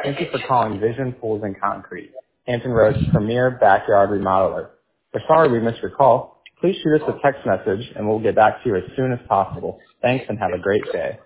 Thank you for calling Vision Pools and Concrete, Hampton Road's premier backyard remodeler. We're sorry we missed your call. Please shoot us a text message and we'll get back to you as soon as possible. Thanks and have a great day.